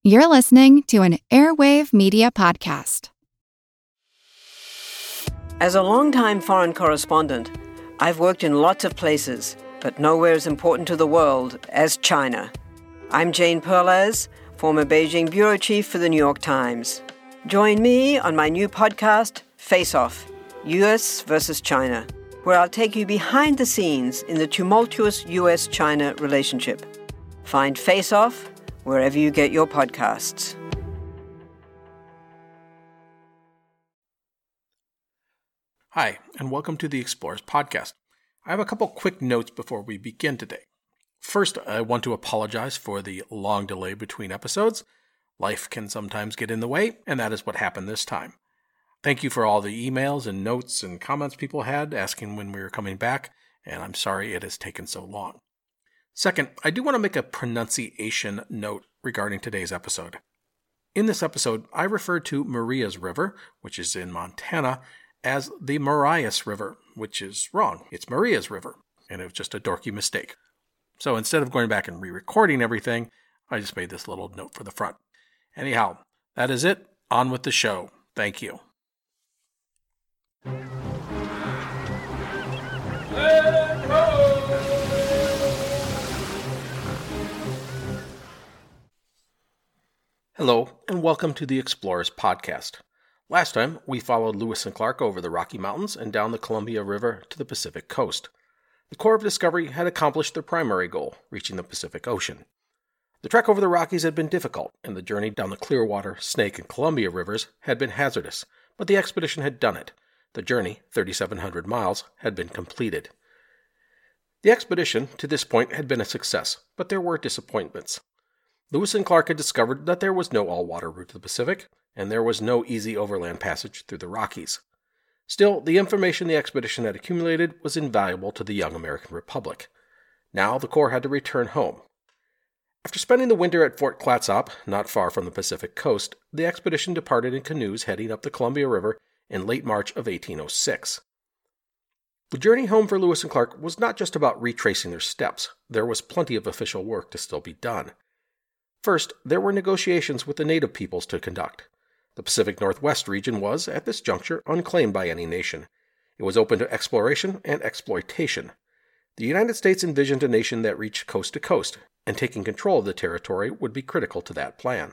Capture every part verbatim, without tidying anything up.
You're listening to an Airwave Media Podcast. As a longtime foreign correspondent, I've worked in lots of places, but nowhere as important to the world as China. I'm Jane Perlez, former Beijing bureau chief for the New York Times. Join me on my new podcast, Face Off, U S versus China, where I'll take you behind the scenes in the tumultuous U S China relationship. Find Face Off wherever you get your podcasts. Hi, and welcome to the Explorers Podcast. I have a couple quick notes before we begin today. First, I want to apologize for the long delay between episodes. Life can sometimes get in the way, and that is what happened this time. Thank you for all the emails and notes and comments people had asking when we were coming back, and I'm sorry it has taken so long. Second, I do want to make a pronunciation note regarding today's episode. In this episode, I referred to Marias River, which is in Montana, as the Marias River, which is wrong. It's Marias River, and it was just a dorky mistake. So instead of going back and re-recording everything, I just made this little note for the front. Anyhow, that is it. On with the show. Thank you. Hello, and welcome to the Explorers Podcast. Last time, we followed Lewis and Clark over the Rocky Mountains and down the Columbia River to the Pacific coast. The Corps of Discovery had accomplished their primary goal, reaching the Pacific Ocean. The trek over the Rockies had been difficult, and the journey down the Clearwater, Snake, and Columbia rivers had been hazardous, but the expedition had done it. The journey, thirty-seven hundred miles, had been completed. The expedition, to this point, had been a success, but there were disappointments. Lewis and Clark had discovered that there was no all-water route to the Pacific, and there was no easy overland passage through the Rockies. Still, the information the expedition had accumulated was invaluable to the young American Republic. Now the Corps had to return home. After spending the winter at Fort Clatsop, not far from the Pacific coast, the expedition departed in canoes heading up the Columbia River in late March of eighteen oh six. The journey home for Lewis and Clark was not just about retracing their steps. There was plenty of official work to still be done. First, there were negotiations with the native peoples to conduct. The Pacific Northwest region was, at this juncture, unclaimed by any nation. It was open to exploration and exploitation. The United States envisioned a nation that reached coast to coast, and taking control of the territory would be critical to that plan.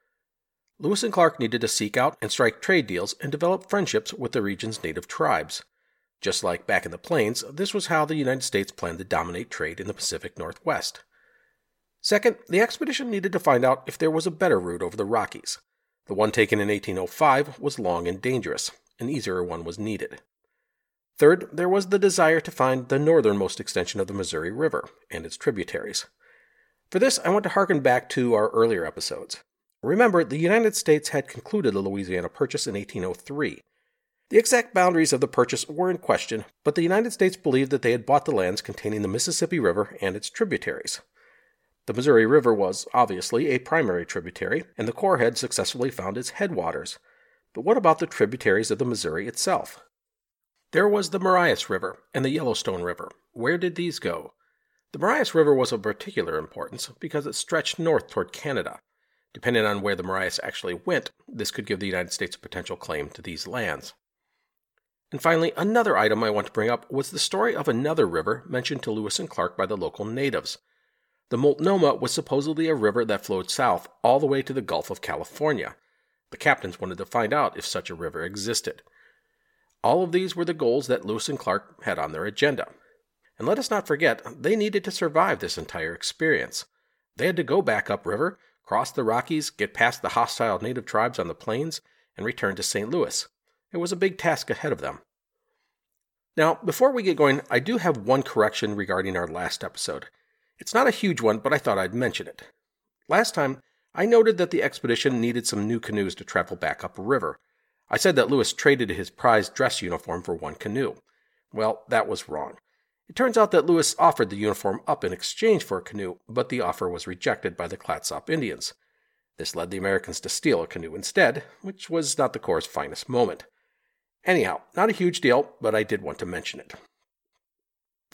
Lewis and Clark needed to seek out and strike trade deals and develop friendships with the region's native tribes. Just like back in the plains, this was how the United States planned to dominate trade in the Pacific Northwest. Second, the expedition needed to find out if there was a better route over the Rockies. The one taken in eighteen oh five was long and dangerous. An easier one was needed. Third, there was the desire to find the northernmost extension of the Missouri River and its tributaries. For this, I want to harken back to our earlier episodes. Remember, the United States had concluded the Louisiana Purchase in eighteen oh three. The exact boundaries of the purchase were in question, but the United States believed that they had bought the lands containing the Mississippi River and its tributaries. The Missouri River was, obviously, a primary tributary, and the Corps had successfully found its headwaters. But what about the tributaries of the Missouri itself? There was the Marias River and the Yellowstone River. Where did these go? The Marias River was of particular importance because it stretched north toward Canada. Depending on where the Marias actually went, this could give the United States a potential claim to these lands. And finally, another item I want to bring up was the story of another river mentioned to Lewis and Clark by the local natives. The Multnomah was supposedly a river that flowed south all the way to the Gulf of California. The captains wanted to find out if such a river existed. All of these were the goals that Lewis and Clark had on their agenda. And let us not forget, they needed to survive this entire experience. They had to go back upriver, cross the Rockies, get past the hostile native tribes on the plains, and return to Saint Louis. It was a big task ahead of them. Now, before we get going, I do have one correction regarding our last episode. It's not a huge one, but I thought I'd mention it. Last time, I noted that the expedition needed some new canoes to travel back upriver. I said that Lewis traded his prized dress uniform for one canoe. Well, that was wrong. It turns out that Lewis offered the uniform up in exchange for a canoe, but the offer was rejected by the Clatsop Indians. This led the Americans to steal a canoe instead, which was not the Corps' finest moment. Anyhow, not a huge deal, but I did want to mention it.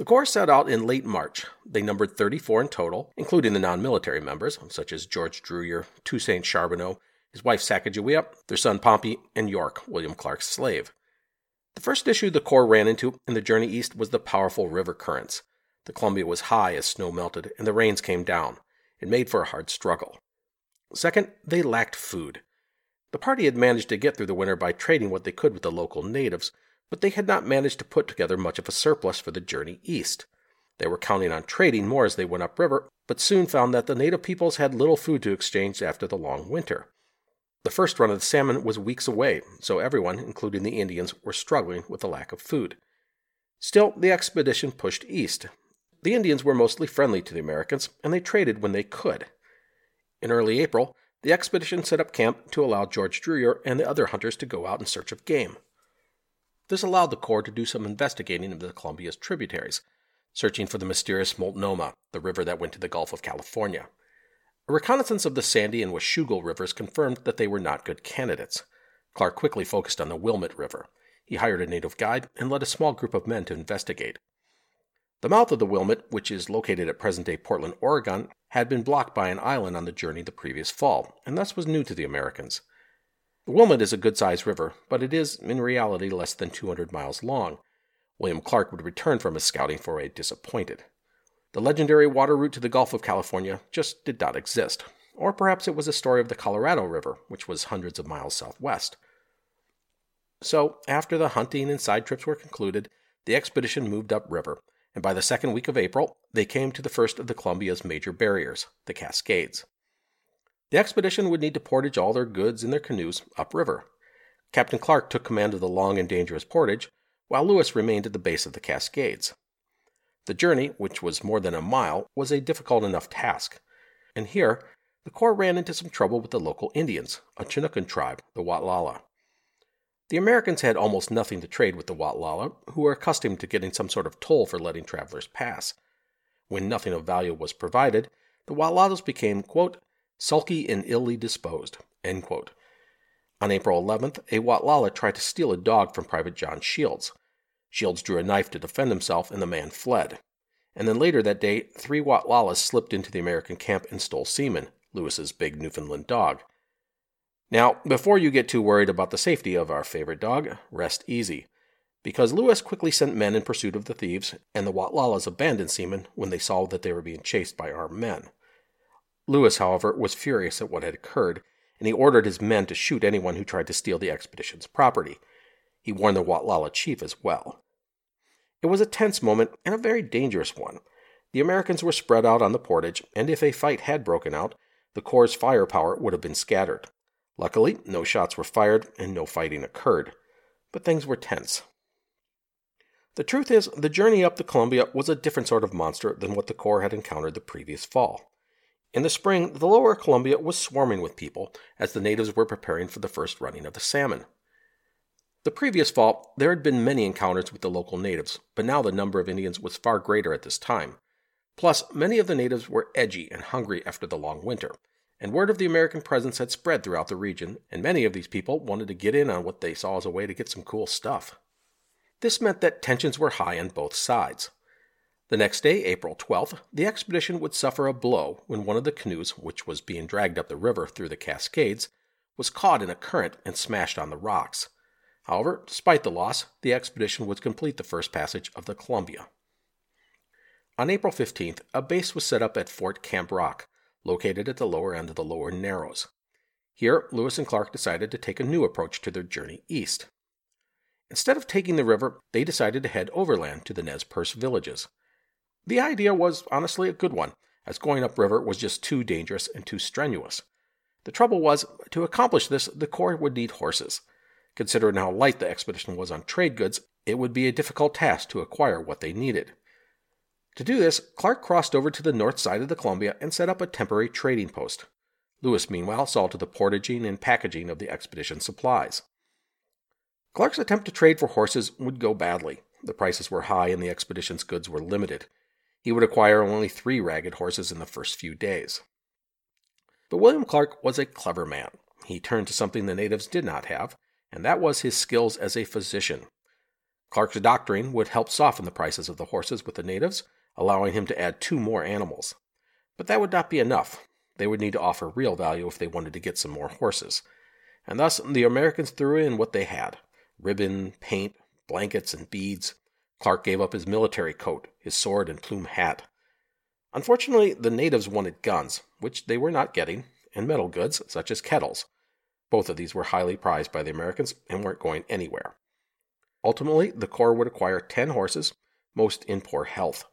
The Corps set out in late March. They numbered thirty-four in total, including the non-military members, such as George Drouillard, Toussaint Charbonneau, his wife Sacagawea, their son Pompey, and York, William Clark's slave. The first issue the Corps ran into in the journey east was the powerful river currents. The Columbia was high as snow melted, and the rains came down. It made for a hard struggle. Second, they lacked food. The party had managed to get through the winter by trading what they could with the local natives, but they had not managed to put together much of a surplus for the journey east. They were counting on trading more as they went upriver, but soon found that the native peoples had little food to exchange after the long winter. The first run of the salmon was weeks away, so everyone, including the Indians, were struggling with the lack of food. Still, the expedition pushed east. The Indians were mostly friendly to the Americans, and they traded when they could. In early April, the expedition set up camp to allow George Drouillard and the other hunters to go out in search of game. This allowed the Corps to do some investigating of the Columbia's tributaries, searching for the mysterious Multnomah, the river that went to the Gulf of California. A reconnaissance of the Sandy and Washougal rivers confirmed that they were not good candidates. Clark quickly focused on the Wilmette River. He hired a native guide and led a small group of men to investigate. The mouth of the Wilmette, which is located at present-day Portland, Oregon, had been blocked by an island on the journey the previous fall, and thus was new to the Americans. The Wilmette is a good-sized river, but it is, in reality, less than two hundred miles long. William Clark would return from his scouting foray disappointed. The legendary water route to the Gulf of California just did not exist, or perhaps it was a story of the Colorado River, which was hundreds of miles southwest. So, after the hunting and side trips were concluded, the expedition moved upriver, and by the second week of April, they came to the first of the Columbia's major barriers, the Cascades. The expedition would need to portage all their goods in their canoes upriver. Captain Clark took command of the long and dangerous portage, while Lewis remained at the base of the Cascades. The journey, which was more than a mile, was a difficult enough task, and here the Corps ran into some trouble with the local Indians, a Chinookan tribe, the Watlala. The Americans had almost nothing to trade with the Watlala, who were accustomed to getting some sort of toll for letting travelers pass. When nothing of value was provided, the Watlalas became, quote, sulky and illy disposed, end quote. On April eleventh, a Watlala tried to steal a dog from Private John Shields. Shields drew a knife to defend himself, and the man fled. And then later that day, three Watlalas slipped into the American camp and stole Seaman, Lewis's big Newfoundland dog. Now, before you get too worried about the safety of our favorite dog, rest easy, because Lewis quickly sent men in pursuit of the thieves, and the Watlalas abandoned Seaman when they saw that they were being chased by armed men. Lewis, however, was furious at what had occurred, and he ordered his men to shoot anyone who tried to steal the expedition's property. He warned the Watlala chief as well. It was a tense moment, and a very dangerous one. The Americans were spread out on the portage, and if a fight had broken out, the Corps' firepower would have been scattered. Luckily, no shots were fired, and no fighting occurred. But things were tense. The truth is, the journey up the Columbia was a different sort of monster than what the Corps had encountered the previous fall. In the spring, the lower Columbia was swarming with people, as the natives were preparing for the first running of the salmon. The previous fall, there had been many encounters with the local natives, but now the number of Indians was far greater at this time. Plus, many of the natives were edgy and hungry after the long winter, and word of the American presence had spread throughout the region, and many of these people wanted to get in on what they saw as a way to get some cool stuff. This meant that tensions were high on both sides. The next day, April twelfth, the expedition would suffer a blow when one of the canoes, which was being dragged up the river through the Cascades, was caught in a current and smashed on the rocks. However, despite the loss, the expedition would complete the first passage of the Columbia. On April fifteenth, a base was set up at Fort Camp Rock, located at the lower end of the Lower Narrows. Here, Lewis and Clark decided to take a new approach to their journey east. Instead of taking the river, they decided to head overland to the Nez Perce villages. The idea was honestly a good one, as going upriver was just too dangerous and too strenuous. The trouble was, to accomplish this, the Corps would need horses. Considering how light the expedition was on trade goods, it would be a difficult task to acquire what they needed. To do this, Clark crossed over to the north side of the Columbia and set up a temporary trading post. Lewis, meanwhile, saw to the portaging and packaging of the expedition's supplies. Clark's attempt to trade for horses would go badly. The prices were high and the expedition's goods were limited. He would acquire only three ragged horses in the first few days. But William Clark was a clever man. He turned to something the natives did not have, and that was his skills as a physician. Clark's doctoring would help soften the prices of the horses with the natives, allowing him to add two more animals. But that would not be enough. They would need to offer real value if they wanted to get some more horses. And thus, the Americans threw in what they had: ribbon, paint, blankets, and beads. Clark gave up his military coat, his sword, and plume hat. Unfortunately, the natives wanted guns, which they were not getting, and metal goods, such as kettles. Both of these were highly prized by the Americans and weren't going anywhere. Ultimately, the Corps would acquire ten horses, most in poor health.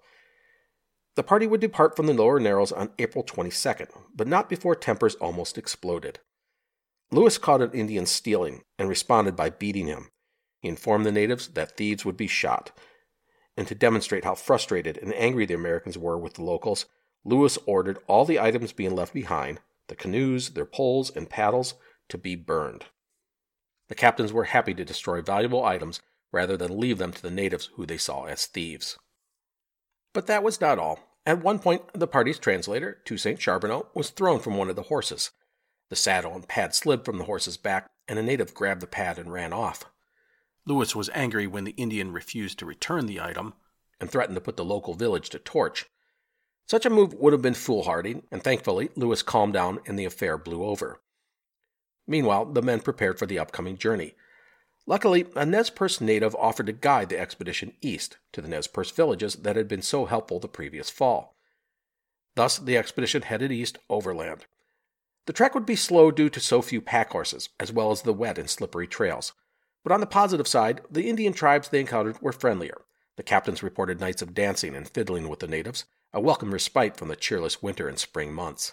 The party would depart from the Lower Narrows on April twenty-second, but not before tempers almost exploded. Lewis caught an Indian stealing and responded by beating him. He informed the natives that thieves would be shot. And to demonstrate how frustrated and angry the Americans were with the locals, Lewis ordered all the items being left behind, the canoes, their poles, and paddles, to be burned. The captains were happy to destroy valuable items rather than leave them to the natives who they saw as thieves. But that was not all. At one point, the party's translator, Toussaint Charbonneau, was thrown from one of the horses. The saddle and pad slid from the horse's back, and a native grabbed the pad and ran off. Lewis was angry when the Indian refused to return the item and threatened to put the local village to torch. Such a move would have been foolhardy, and thankfully Lewis calmed down and the affair blew over. Meanwhile, the men prepared for the upcoming journey. Luckily, a Nez Perce native offered to guide the expedition east to the Nez Perce villages that had been so helpful the previous fall. Thus, the expedition headed east overland. The trek would be slow due to so few pack horses, as well as the wet and slippery trails. But on the positive side, the Indian tribes they encountered were friendlier. The captains reported nights of dancing and fiddling with the natives, a welcome respite from the cheerless winter and spring months.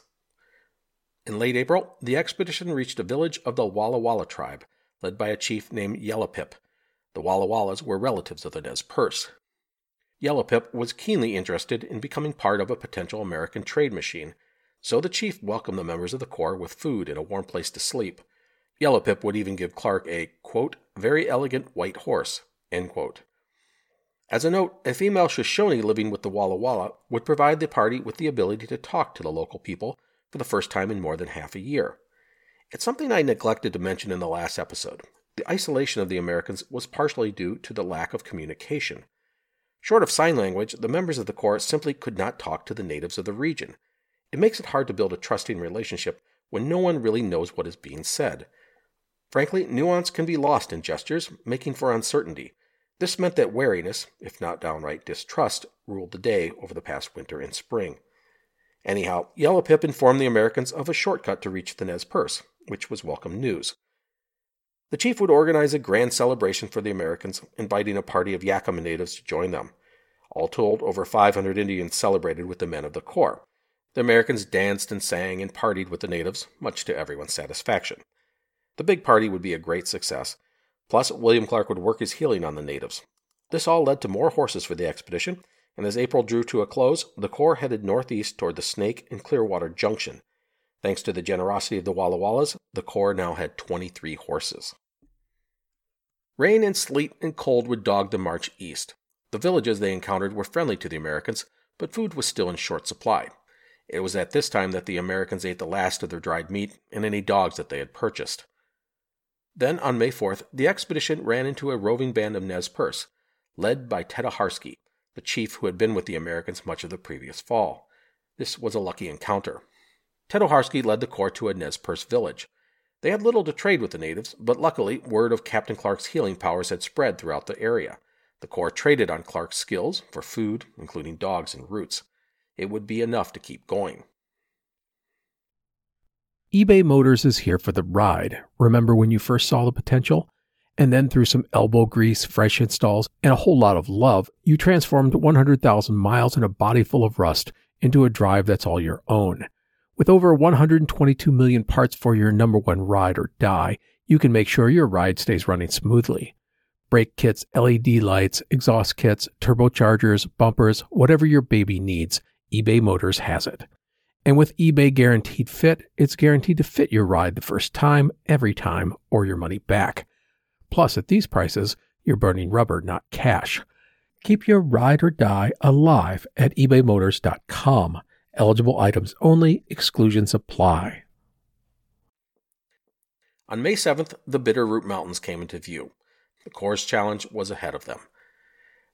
In late April, the expedition reached a village of the Walla Walla tribe, led by a chief named Yellow Pip. The Walla Wallas were relatives of the Nez Perce. Yellow Pip was keenly interested in becoming part of a potential American trade machine, so the chief welcomed the members of the Corps with food and a warm place to sleep. Yellow Pip would even give Clark a, quote, very elegant white horse, end quote. As a note, a female Shoshone living with the Walla Walla would provide the party with the ability to talk to the local people for the first time in more than half a year. It's something I neglected to mention in the last episode. The isolation of the Americans was partially due to the lack of communication. Short of sign language, the members of the Corps simply could not talk to the natives of the region. It makes it hard to build a trusting relationship when no one really knows what is being said. Frankly, nuance can be lost in gestures, making for uncertainty. This meant that wariness, if not downright distrust, ruled the day over the past winter and spring. Anyhow, Yellow Pip informed the Americans of a shortcut to reach the Nez Perce, which was welcome news. The chief would organize a grand celebration for the Americans, inviting a party of Yakama natives to join them. All told, over five hundred Indians celebrated with the men of the Corps. The Americans danced and sang and partied with the natives, much to everyone's satisfaction. The big party would be a great success. Plus, William Clark would work his healing on the natives. This all led to more horses for the expedition, and as April drew to a close, the Corps headed northeast toward the Snake and Clearwater Junction. Thanks to the generosity of the Walla Wallas, the Corps now had twenty-three horses. Rain and sleet and cold would dog the march east. The villages they encountered were friendly to the Americans, but food was still in short supply. It was at this time that the Americans ate the last of their dried meat and any dogs that they had purchased. Then, on May fourth, the expedition ran into a roving band of Nez Perce, led by Tetaharsky, the chief who had been with the Americans much of the previous fall. This was a lucky encounter. Tetaharsky led the Corps to a Nez Perce village. They had little to trade with the natives, but luckily word of Captain Clark's healing powers had spread throughout the area. The Corps traded on Clark's skills for food, including dogs and roots. It would be enough to keep going. eBay Motors is here for the ride. Remember when you first saw the potential? And then through some elbow grease, fresh installs, and a whole lot of love, you transformed one hundred thousand miles and a body full of rust into a drive that's all your own. With over one hundred twenty-two million parts for your number one ride or die, you can make sure your ride stays running smoothly. Brake kits, L E D lights, exhaust kits, turbochargers, bumpers, whatever your baby needs, eBay Motors has it. And with eBay Guaranteed Fit, it's guaranteed to fit your ride the first time, every time, or your money back. Plus, at these prices, you're burning rubber, not cash. Keep your ride or die alive at ebay motors dot com. Eligible items only, exclusions apply. On May seventh, the Bitterroot Mountains came into view. The Corps' challenge was ahead of them.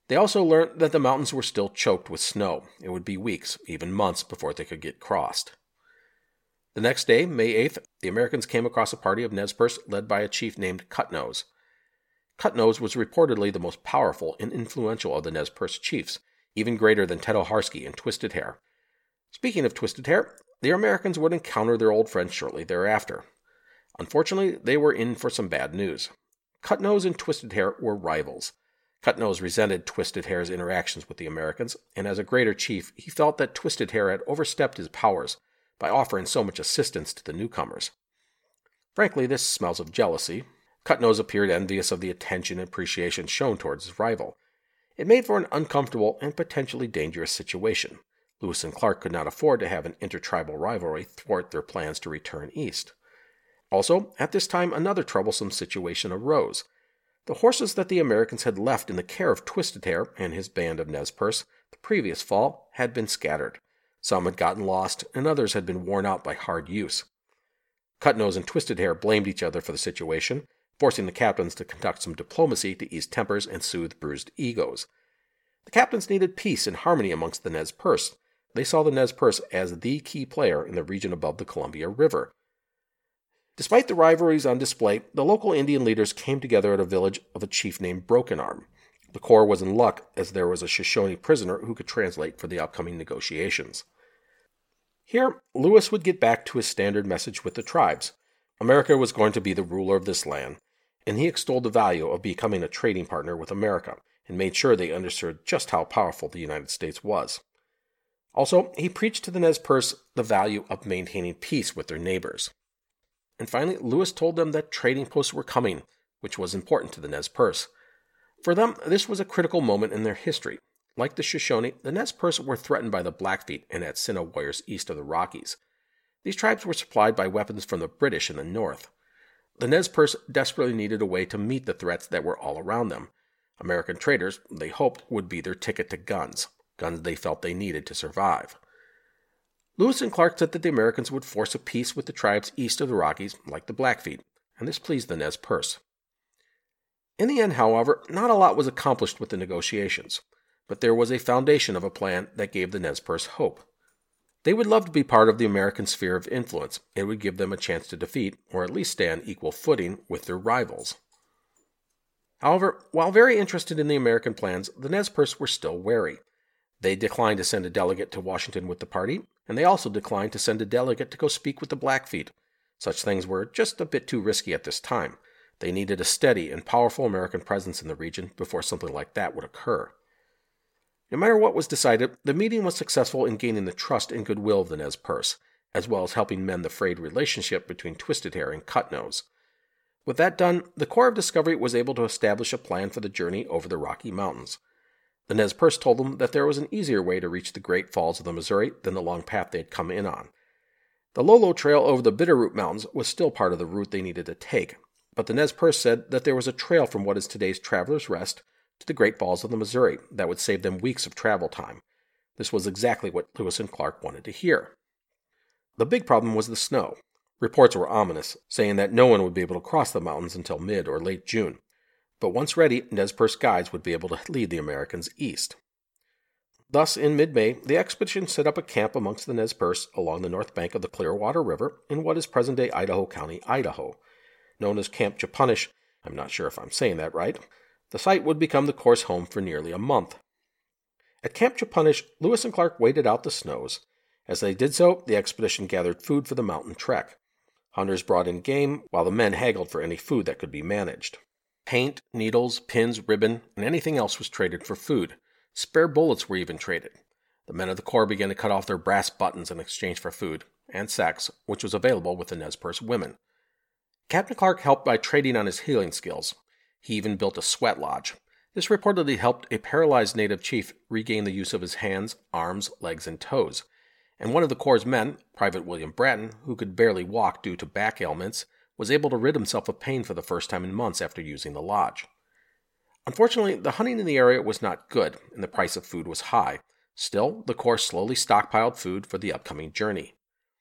They also learned that the mountains were still choked with snow. It would be weeks, even months, before they could get crossed. The next day, May eighth, the Americans came across a party of Nez Perce led by a chief named Cutnose. Cutnose was reportedly the most powerful and influential of the Nez Perce chiefs, even greater than Tetoharsky and Twisted Hair. Speaking of Twisted Hair, the Americans would encounter their old friend shortly thereafter. Unfortunately, they were in for some bad news. Cutnose and Twisted Hair were rivals. Cutnose resented Twisted Hair's interactions with the Americans, and as a greater chief, he felt that Twisted Hair had overstepped his powers by offering so much assistance to the newcomers. Frankly, this smells of jealousy. Cutnose appeared envious of the attention and appreciation shown towards his rival. It made for an uncomfortable and potentially dangerous situation. Lewis and Clark could not afford to have an intertribal rivalry thwart their plans to return east. Also, at this time, another troublesome situation arose. The horses that the Americans had left in the care of Twisted Hair and his band of Nez Perce the previous fall had been scattered. Some had gotten lost, and others had been worn out by hard use. Cutnose and Twisted Hair blamed each other for the situation, forcing the captains to conduct some diplomacy to ease tempers and soothe bruised egos. The captains needed peace and harmony amongst the Nez Perce. They saw the Nez Perce as the key player in the region above the Columbia River. Despite the rivalries on display, the local Indian leaders came together at a village of a chief named Broken Arm. The Corps was in luck, as there was a Shoshone prisoner who could translate for the upcoming negotiations. Here, Lewis would get back to his standard message with the tribes. America was going to be the ruler of this land, and he extolled the value of becoming a trading partner with America, and made sure they understood just how powerful the United States was. Also, he preached to the Nez Perce the value of maintaining peace with their neighbors. And finally, Lewis told them that trading posts were coming, which was important to the Nez Perce. For them, this was a critical moment in their history. Like the Shoshone, the Nez Perce were threatened by the Blackfeet and Atsina warriors east of the Rockies. These tribes were supplied by weapons from the British in the north. The Nez Perce desperately needed a way to meet the threats that were all around them. American traders, they hoped, would be their ticket to guns, guns they felt they needed to survive. Lewis and Clark said that the Americans would force a peace with the tribes east of the Rockies, like the Blackfeet, and this pleased the Nez Perce. In the end, however, not a lot was accomplished with the negotiations, but there was a foundation of a plan that gave the Nez Perce hope. They would love to be part of the American sphere of influence. It would give them a chance to defeat, or at least stay on equal footing, with their rivals. However, while very interested in the American plans, the Nez Perce were still wary. They declined to send a delegate to Washington with the party, and they also declined to send a delegate to go speak with the Blackfeet. Such things were just a bit too risky at this time. They needed a steady and powerful American presence in the region before something like that would occur. No matter what was decided, the meeting was successful in gaining the trust and goodwill of the Nez Perce, as well as helping mend the frayed relationship between Twisted Hair and Cutnose. With that done, the Corps of Discovery was able to establish a plan for the journey over the Rocky Mountains. The Nez Perce told them that there was an easier way to reach the Great Falls of the Missouri than the long path they had come in on. The Lolo Trail over the Bitterroot Mountains was still part of the route they needed to take, but the Nez Perce said that there was a trail from what is today's Traveler's Rest to the Great Falls of the Missouri that would save them weeks of travel time. This was exactly what Lewis and Clark wanted to hear. The big problem was the snow. Reports were ominous, saying that no one would be able to cross the mountains until mid or late June. But once ready, Nez Perce guides would be able to lead the Americans east. Thus, in mid-May, the expedition set up a camp amongst the Nez Perce along the north bank of the Clearwater River in what is present-day Idaho County, Idaho. Known as Camp Chepunish, I'm not sure if I'm saying that right, the site would become the Corps' home for nearly a month. At Camp Chepunish, Lewis and Clark waited out the snows. As they did so, the expedition gathered food for the mountain trek. Hunters brought in game, while the men haggled for any food that could be managed. Paint, needles, pins, ribbon, and anything else was traded for food. Spare bullets were even traded. The men of the Corps began to cut off their brass buttons in exchange for food, and sex, which was available with the Nez Perce women. Captain Clark helped by trading on his healing skills. He even built a sweat lodge. This reportedly helped a paralyzed native chief regain the use of his hands, arms, legs, and toes. And one of the Corps' men, Private William Bratton, who could barely walk due to back ailments, was able to rid himself of pain for the first time in months after using the lodge. Unfortunately, the hunting in the area was not good, and the price of food was high. Still, the Corps slowly stockpiled food for the upcoming journey.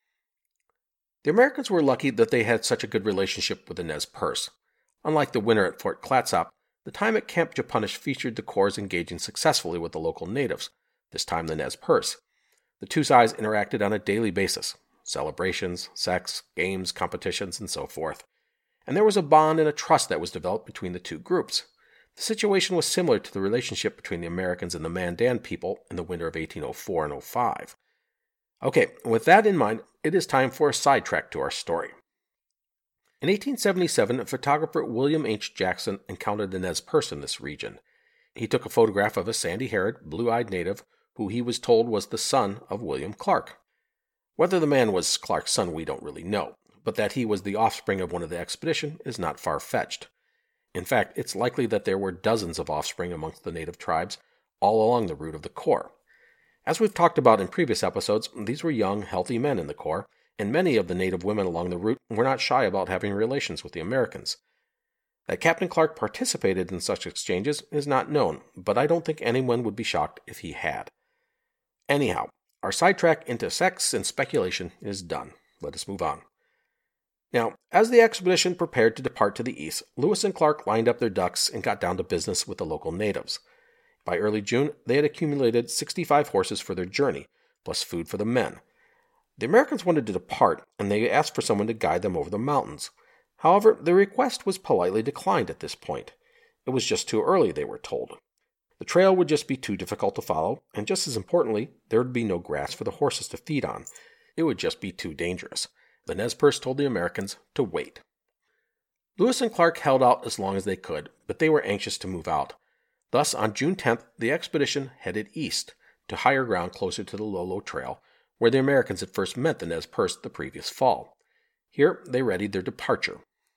The Americans were lucky that they had such a good relationship with the Nez Perce. Unlike the winter at Fort Clatsop, The time at Camp Japunish featured the Corps engaging successfully with the local natives, this time the Nez Perce. The two sides interacted on a daily basis, celebrations, sex, games, competitions, and so forth. And there was a bond and a trust that was developed between the two groups. The situation was similar to the relationship between the Americans and the Mandan people in the winter of eighteen oh four and oh five. Okay, with that in mind, it is time for a sidetrack to our story. In eighteen seventy-seven, photographer William H. Jackson encountered the Nez Perce in this region. He took a photograph of a sandy-haired, blue-eyed native who he was told was the son of William Clark. Whether the man was Clark's son we don't really know, but that he was the offspring of one of the expedition is not far-fetched. In fact, it's likely that there were dozens of offspring amongst the native tribes all along the route of the Corps. As we've talked about in previous episodes, these were young, healthy men in the Corps, and many of the native women along the route were not shy about having relations with the Americans. That Captain Clark participated in such exchanges is not known, but I don't think anyone would be shocked if he had. Anyhow, our sidetrack into sex and speculation is done. Let us move on. Now, as the expedition prepared to depart to the east, Lewis and Clark lined up their ducks and got down to business with the local natives. By early June, they had accumulated sixty-five horses for their journey, plus food for the men. The Americans wanted to depart, and they asked for someone to guide them over the mountains. However, their request was politely declined at this point. It was just too early, they were told. The trail would just be too difficult to follow, and just as importantly, there would be no grass for the horses to feed on. It would just be too dangerous. The Nez Perce told the Americans to wait. Lewis and Clark held out as long as they could, but they were anxious to move out. Thus, on June tenth, the expedition headed east, to higher ground closer to the Lolo Trail, where the Americans had first met the Nez Perce the previous fall. Here, they readied their departure.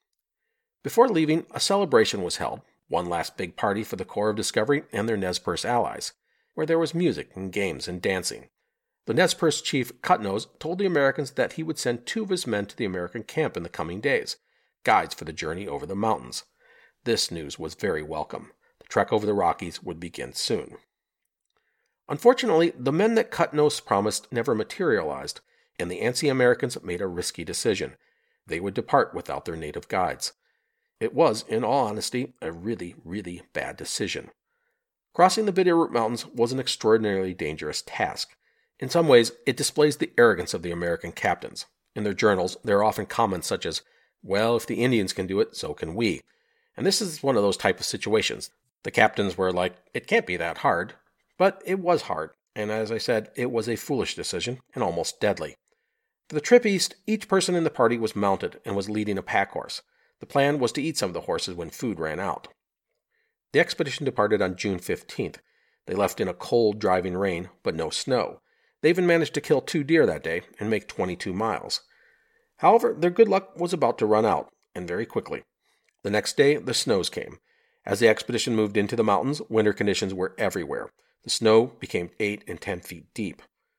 Before leaving, a celebration was held, one last big party for the Corps of Discovery and their Nez Perce allies, where there was music and games and dancing. The Nez Perce chief, Cutnose, told the Americans that he would send two of his men to the American camp in the coming days, guides for the journey over the mountains. This news was very welcome. The trek over the Rockies would begin soon. Unfortunately, the men that Cutnose promised never materialized, and the antsy Americans made a risky decision. They would depart without their native guides. It was, in all honesty, a really, really bad decision. Crossing the Bitterroot Mountains was an extraordinarily dangerous task. In some ways, it displays the arrogance of the American captains. In their journals, there are often comments such as, "Well, if the Indians can do it, so can we." And this is one of those type of situations. The captains were like, it can't be that hard. But it was hard, and as I said, it was a foolish decision, and almost deadly. For the trip east, each person in the party was mounted and was leading a pack horse. The plan was to eat some of the horses when food ran out. The expedition departed on June fifteenth. They left in a cold, driving rain, but no snow. They even managed to kill two deer that day and make twenty-two miles. However, their good luck was about to run out, and very quickly. The next day, the snows came. As the expedition moved into the mountains, winter conditions were everywhere. The snow became eight and ten feet deep.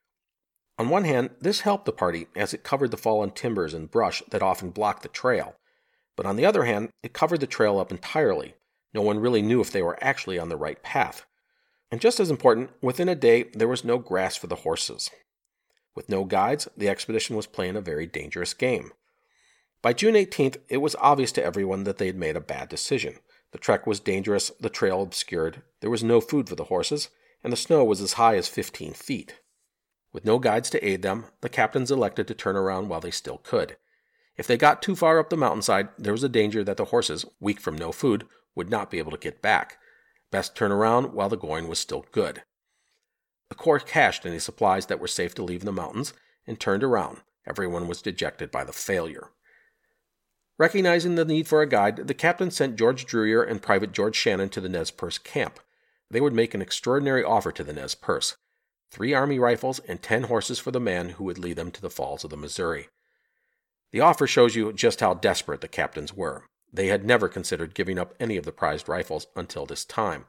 On one hand, this helped the party as it covered the fallen timbers and brush that often blocked the trail. But on the other hand, it covered the trail up entirely. No one really knew if they were actually on the right path. And just as important, within a day, there was no grass for the horses. With no guides, the expedition was playing a very dangerous game. By June eighteenth, it was obvious to everyone that they had made a bad decision. The trek was dangerous, the trail obscured, there was no food for the horses, and the snow was as high as fifteen feet. With no guides to aid them, the captains elected to turn around while they still could. If they got too far up the mountainside, there was a danger that the horses, weak from no food, would not be able to get back. Best turn around while the going was still good. The Corps cached any supplies that were safe to leave in the mountains and turned around. Everyone was dejected by the failure. Recognizing the need for a guide, the captain sent George Druyer and Private George Shannon to the Nez Perce camp. They would make an extraordinary offer to the Nez Perce. Three army rifles and ten horses for the man who would lead them to the falls of the Missouri. The offer shows you just how desperate the captains were. They had never considered giving up any of the prized rifles until this time.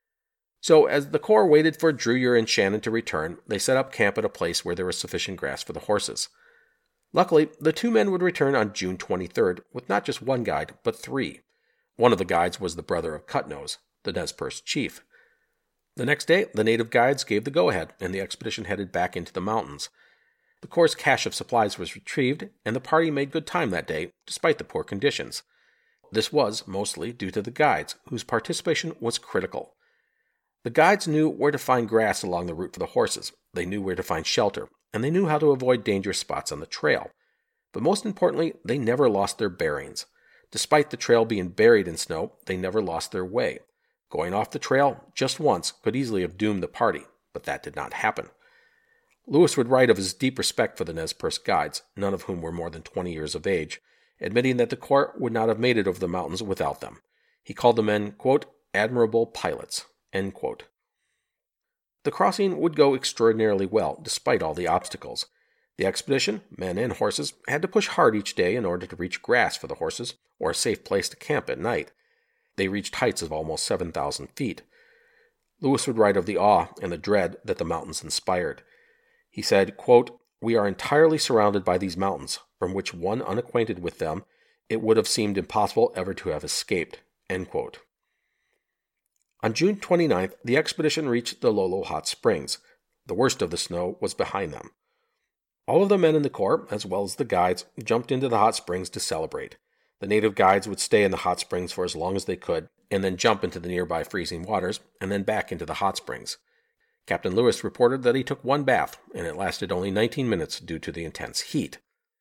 So, as the Corps waited for Druyer and Shannon to return, they set up camp at a place where there was sufficient grass for the horses. Luckily, the two men would return on June twenty-third with not just one guide, but three. One of the guides was the brother of Cutnose, the Nez Perce chief. The next day, the native guides gave the go-ahead, and the expedition headed back into the mountains. The Corps' cache of supplies was retrieved, and the party made good time that day, despite the poor conditions. This was mostly due to the guides, whose participation was critical. The guides knew where to find grass along the route for the horses, they knew where to find shelter, and they knew how to avoid dangerous spots on the trail. But most importantly, they never lost their bearings. Despite the trail being buried in snow, they never lost their way. Going off the trail just once could easily have doomed the party, but that did not happen. Lewis would write of his deep respect for the Nez Perce guides, none of whom were more than twenty years of age, admitting that the Corps would not have made it over the mountains without them. He called the men, quote, admirable pilots, end quote. The crossing would go extraordinarily well, despite all the obstacles. The expedition, men and horses, had to push hard each day in order to reach grass for the horses, or a safe place to camp at night. They reached heights of almost seven thousand feet. Lewis would write of the awe and the dread that the mountains inspired. He said, quote, we are entirely surrounded by these mountains, from which one unacquainted with them, it would have seemed impossible ever to have escaped, end quote. On June twenty-ninth, the expedition reached the Lolo Hot Springs. The worst of the snow was behind them. All of the men in the Corps, as well as the guides, jumped into the hot springs to celebrate. The native guides would stay in the hot springs for as long as they could, and then jump into the nearby freezing waters, and then back into the hot springs. Captain Lewis reported that he took one bath, and it lasted only nineteen minutes due to the intense heat.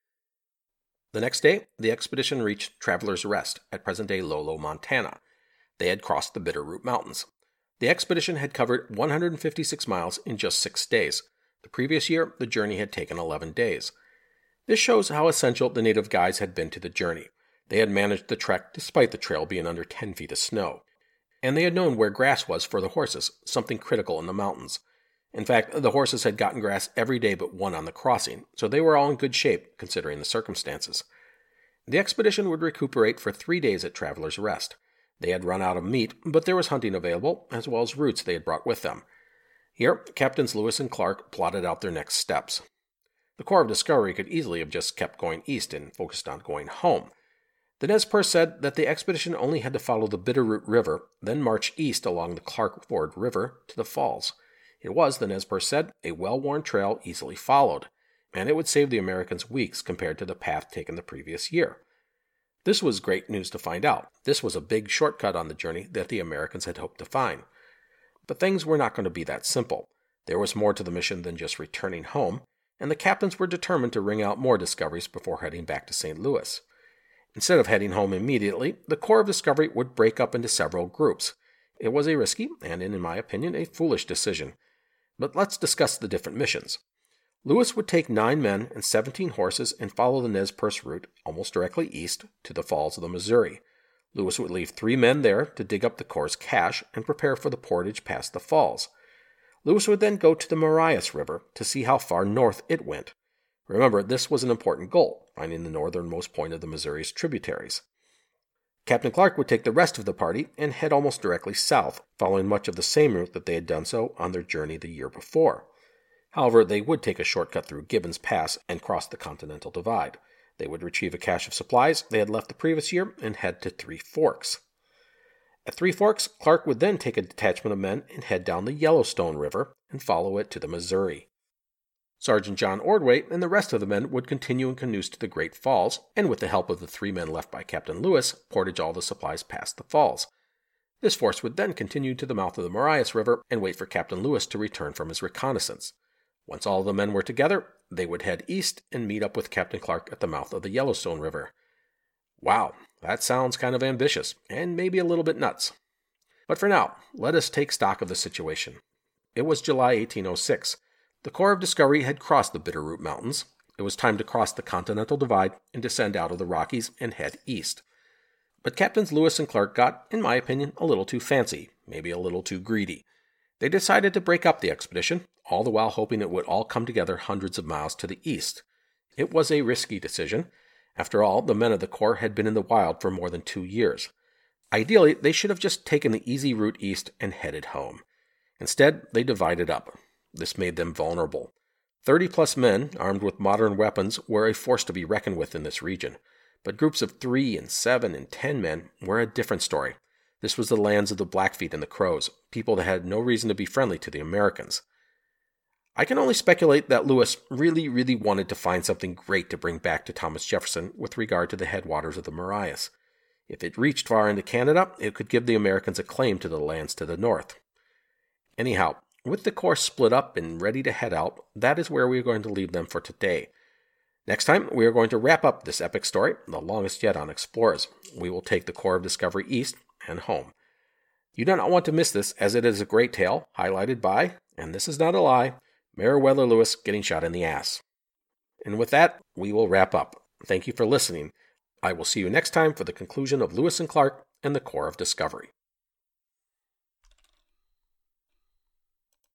The next day, the expedition reached Traveler's Rest at present-day Lolo, Montana. They had crossed the Bitterroot Mountains. The expedition had covered one hundred fifty-six miles in just six days. The previous year, the journey had taken eleven days. This shows how essential the native guides had been to the journey. They had managed the trek despite the trail being under ten feet of snow. And they had known where grass was for the horses, something critical in the mountains. In fact, the horses had gotten grass every day but one on the crossing, so they were all in good shape, considering the circumstances. The expedition would recuperate for three days at Traveler's Rest. They had run out of meat, but there was hunting available, as well as roots they had brought with them. Here, Captains Lewis and Clark plotted out their next steps. The Corps of Discovery could easily have just kept going east and focused on going home. The Nez Perce said that the expedition only had to follow the Bitterroot River, then march east along the Clark Ford River to the falls. It was, the Nez Perce said, a well-worn trail easily followed, and it would save the Americans weeks compared to the path taken the previous year. This was great news to find out. This was a big shortcut on the journey that the Americans had hoped to find. But things were not going to be that simple. There was more to the mission than just returning home, and the captains were determined to wring out more discoveries before heading back to Saint Louis. Instead of heading home immediately, the Corps of Discovery would break up into several groups. It was a risky, and in my opinion, a foolish decision. But let's discuss the different missions. Lewis would take nine men and seventeen horses and follow the Nez Perce route almost directly east to the falls of the Missouri. Lewis would leave three men there to dig up the Corps' cache and prepare for the portage past the falls. Lewis would then go to the Marias River to see how far north it went. Remember, this was an important goal, finding the northernmost point of the Missouri's tributaries. Captain Clark would take the rest of the party and head almost directly south, following much of the same route that they had done so on their journey the year before. However, they would take a shortcut through Gibbons Pass and cross the Continental Divide. They would retrieve a cache of supplies they had left the previous year and head to Three Forks. At Three Forks, Clark would then take a detachment of men and head down the Yellowstone River and follow it to the Missouri. Sergeant John Ordway and the rest of the men would continue in canoes to the Great Falls, and with the help of the three men left by Captain Lewis, portage all the supplies past the falls. This force would then continue to the mouth of the Marias River and wait for Captain Lewis to return from his reconnaissance. Once all the men were together, they would head east and meet up with Captain Clark at the mouth of the Yellowstone River. Wow, that sounds kind of ambitious, and maybe a little bit nuts. But for now, let us take stock of the situation. It was July eighteen oh six. The Corps of Discovery had crossed the Bitterroot Mountains. It was time to cross the Continental Divide and descend out of the Rockies and head east. But Captains Lewis and Clark got, in my opinion, a little too fancy, maybe a little too greedy. They decided to break up the expedition, all the while hoping it would all come together hundreds of miles to the east. It was a risky decision. After all, the men of the Corps had been in the wild for more than two years. Ideally, they should have just taken the easy route east and headed home. Instead, they divided up. This made them vulnerable. Thirty-plus men, armed with modern weapons, were a force to be reckoned with in this region. But groups of three and seven and ten men were a different story. This was the lands of the Blackfeet and the Crows, people that had no reason to be friendly to the Americans. I can only speculate that Lewis really, really wanted to find something great to bring back to Thomas Jefferson with regard to the headwaters of the Marias. If it reached far into Canada, it could give the Americans a claim to the lands to the north. Anyhow, with the course split up and ready to head out, that is where we are going to leave them for today. Next time, we are going to wrap up this epic story, the longest yet on Explorers. We will take the Corps of Discovery east and home. You do not want to miss this, as it is a great tale, highlighted by, and this is not a lie, Meriwether Lewis getting shot in the ass. And with that, we will wrap up. Thank you for listening. I will see you next time for the conclusion of Lewis and Clark and the Corps of Discovery.